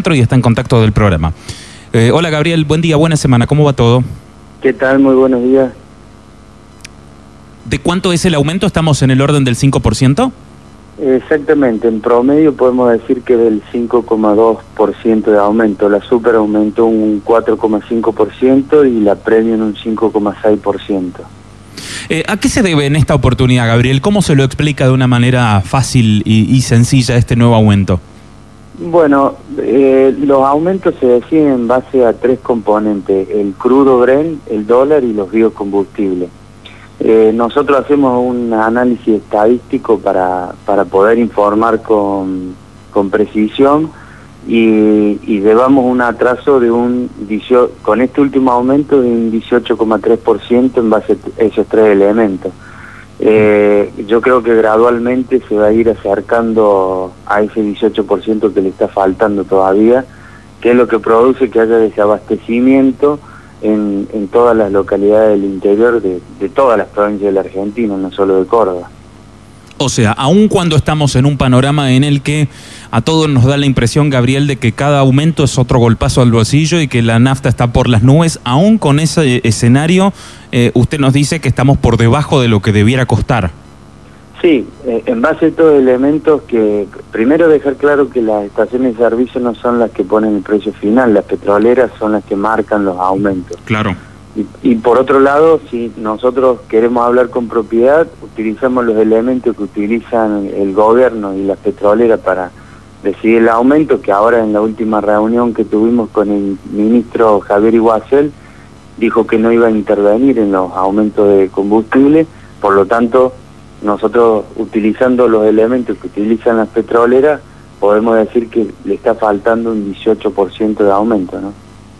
y está en contacto del programa. Hola Gabriel, buen día, buena semana, ¿cómo va todo? ¿Qué tal? Muy buenos días. ¿De cuánto es el aumento? ¿Estamos en el orden del 5%? Exactamente, en promedio podemos decir que del 5,2% de aumento. La super aumentó un 4,5% y la premium un 5,6%. ¿A qué se debe en esta oportunidad, Gabriel? ¿Cómo se lo explica de una manera fácil y sencilla este nuevo aumento? Bueno, los aumentos se deciden en base a tres componentes: el crudo Brent, el dólar y los biocombustibles. Nosotros hacemos un análisis estadístico para poder informar con precisión y llevamos un atraso de con este último aumento de un 18,3% en base a esos tres elementos. Yo creo que gradualmente se va a ir acercando a ese 18% que le está faltando todavía, que es lo que produce que haya desabastecimiento en todas las localidades del interior de todas las provincias de la Argentina, no solo de Córdoba. O sea, aun cuando estamos en un panorama en el que a todos nos da la impresión, Gabriel, de que cada aumento es otro golpazo al bolsillo y que la nafta está por las nubes, aún con ese escenario, usted nos dice que estamos por debajo de lo que debiera costar. Sí, en base a estos elementos, que primero dejar claro que las estaciones de servicio no son las que ponen el precio final, las petroleras son las que marcan los aumentos. Claro. Y por otro lado, si nosotros queremos hablar con propiedad, utilizamos los elementos que utilizan el gobierno y las petroleras para decidir el aumento, que ahora en la última reunión que tuvimos con el ministro Javier Iguacel, dijo que no iba a intervenir en los aumentos de combustible. Por lo tanto, nosotros utilizando los elementos que utilizan las petroleras, podemos decir que le está faltando un 18% de aumento, ¿no?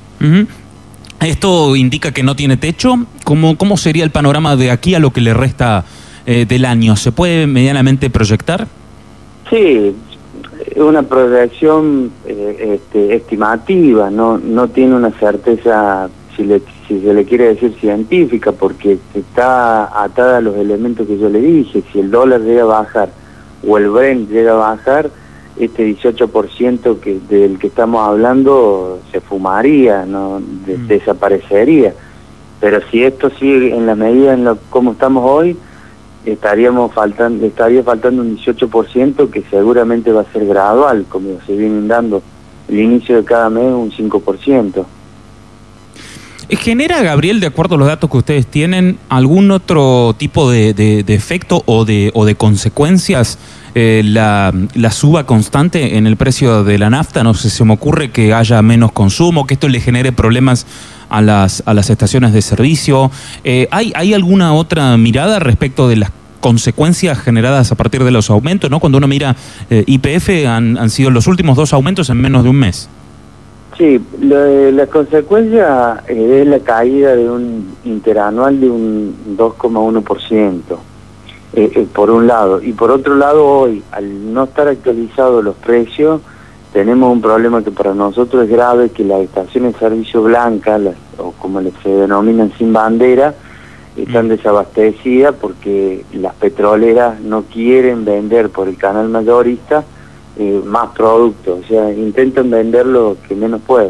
¿Esto indica que no tiene techo? ¿Cómo sería el panorama de aquí a lo que le resta del año? ¿Se puede medianamente proyectar? Sí, es una proyección estimativa, no tiene una certeza, si se le quiere decir científica, porque está atada a los elementos que yo le dije. Si el dólar llega a bajar o el Brent llega a bajar, este 18% del que estamos hablando se fumaría, ¿no? Desaparecería. Pero si esto sigue en la medida en como estamos hoy, estaría faltando un 18%, que seguramente va a ser gradual, como se vienen dando el inicio de cada mes un 5%. ¿Genera, Gabriel, de acuerdo a los datos que ustedes tienen, algún otro tipo de efecto o de consecuencias la suba constante en el precio de la nafta? No sé, se me ocurre que haya menos consumo, que esto le genere problemas a las estaciones de servicio. ¿Hay alguna otra mirada respecto de las consecuencias generadas a partir de los aumentos, ¿no? Cuando uno mira YPF, han sido los últimos 2 aumentos en menos de un mes. Sí, la consecuencia es la caída de un interanual de un 2,1%, por un lado. Y por otro lado, hoy, al no estar actualizados los precios, tenemos un problema que para nosotros es grave, que las estaciones de servicio blancas, o como se denominan sin bandera, están desabastecidas porque las petroleras no quieren vender por el canal mayorista más productos, o sea, intentan vender lo que menos pueden.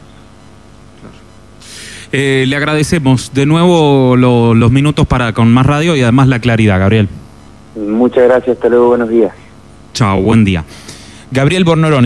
Le agradecemos de nuevo los minutos con Más Radio y además la claridad, Gabriel. Muchas gracias, hasta luego, buenos días. Chao, buen día. Gabriel Bornorón.